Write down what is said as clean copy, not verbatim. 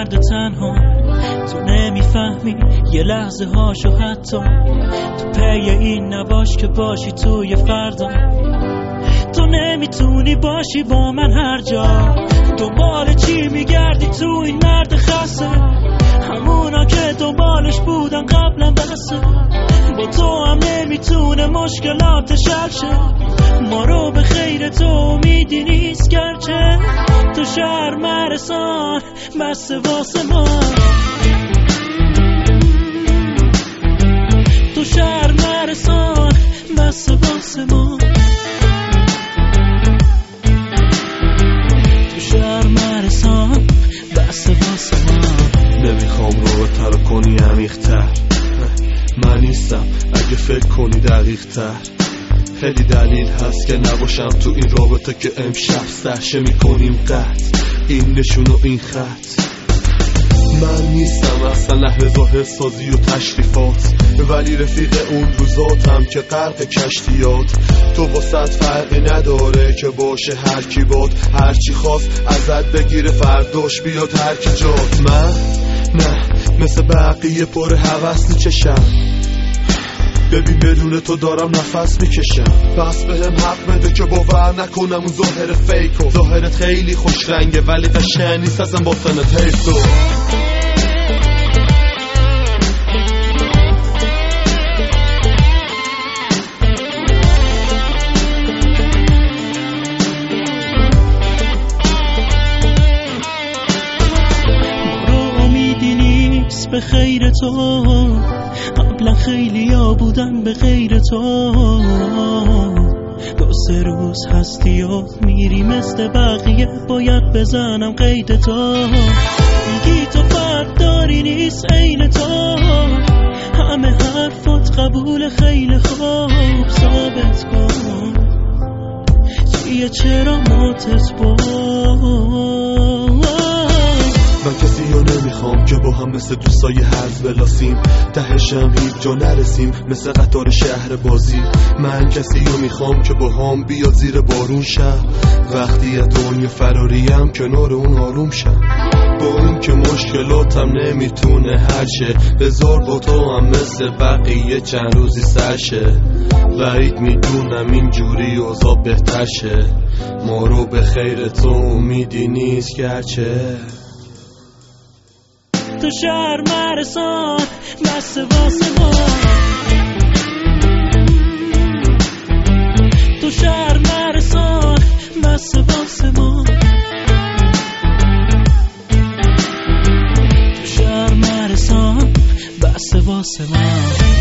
مرد تنها. تو نمیفهمی یه لحظه هاشو حتی تو پی این نباش که باشی توی فردا. تو نمیتونی باشی با من هر جا. دنبال چی میگردی تو این مرد خسته؟ همونا که دنبالش بودن قبلا بسه. با تو هم نمیتونه مشکلاتش حل شه. ما رو به خیر تو امیدی نیست گرچه تو شهر مرسان بسته واسه ما. تو شهر مرسان بسته واسه ما. تو شهر مرسان بسته واسه ما. نمیخوام رو تر کنی عمیق‌تر، من نیستم اگه فکر کنی دقیق تر. خیلی دلیل هست که نباشم تو این رابطه که امشب سرشه میکنیم قطع. این نشون و این خط. من نیستم اصلا اهل ظاهر سازی و تشریفات، ولی رفیق اون روزاتم که غرق کشتیات. تو واسط فرقی نداره که باشه هر کی باد، هر چی خواست ازت بگیره فرداش بیاد هر کی جات. من نه مثل بقیه پر هوس نیچشم. ببین بدون تو دارم نفس میکشم. بس بهم حق بده که باور نکنم اون ظاهر فیکو. ظاهرت خیلی خوش رنگه ولی قشنگ نیست ازم باطنت حیثو. به خیر تو قبلا خیلی ها بودن به غیر تو. 2-3 روز هستی و میری مثل بقیه باید بزنم قید تو. میگی تو فرد داری نیست عین تو. همه حرفات قبول خیلی خوب ثابت کن چیه چرا ماتت بود. من کسی رو نمیخوام که با هم مثل دوستای هرز بلاسیم. تهشم هیچ جا نرسیم مثل قطار شهر بازی. من کسی رو میخوام که با هم بیاد زیر بارون شم. وقتی از دنیا فراریم کنار اون آروم شم. با این که مشکلاتم نمیتونه حل شه. بذار با تو هم مثل بقیه چند روزی سر شه. بعید میدونم اینجوری اوضاع بهتر شه. ما رو به خیر تو امیدی نیست گرچه تو شهر مرسان بسته واسه ما. تو شهر مرسان بسته واسه ما. تو شهر مرسان بسته واسه ما.